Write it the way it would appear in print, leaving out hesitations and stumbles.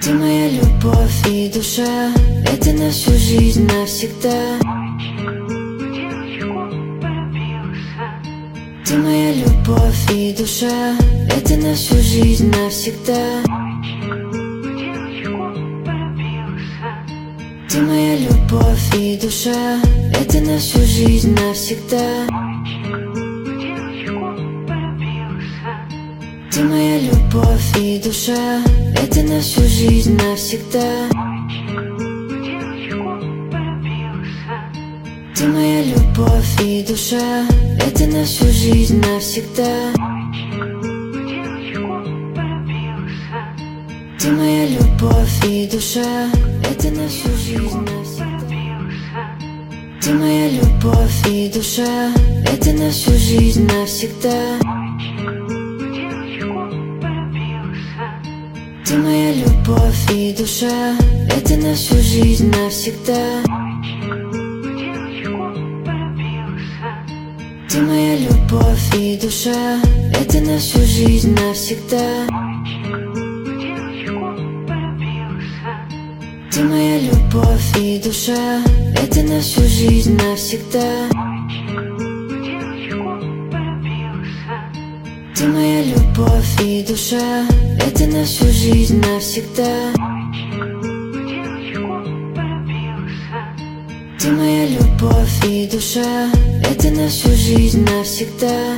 Ты моя любовь и душа, это на всю жизнь навсегда. Ты моя любовь и душа, это на всю жизнь навсегда. Ты моя любовь и душа, это на всю жизнь навсегда. Ты моя любовь и душа, это на всю жизнь навсегда. Ты моя любовь и душа, это на всю жизнь навсегда. Ты моя любовь и душа, это на всю жизнь навсегда. Ты моя любовь и душа, это на всю жизнь навсегда. Ты моя любовь и душа, это на всю жизнь навсегда. Ты моя любовь и душа, это на всю жизнь навсегда. Ты моя любовь и душа, это на всю жизнь навсегда. Ты моя любовь и душа, это на всю жизнь навсегда. Ты моя любовь и душа, это на всю жизнь навсегда.